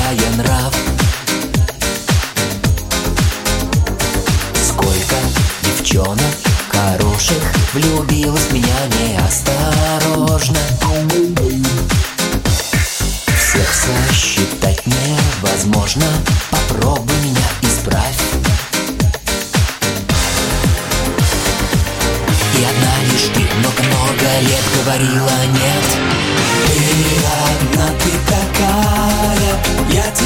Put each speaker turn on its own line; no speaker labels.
потеряя нрав. Сколько девчонок хороших влюбилась в меня неосторожно. Всех сосчитать невозможно, попробуй меня исправь. И одна лишь ты много-много лет говорила нет. Ты одна, ты такая, я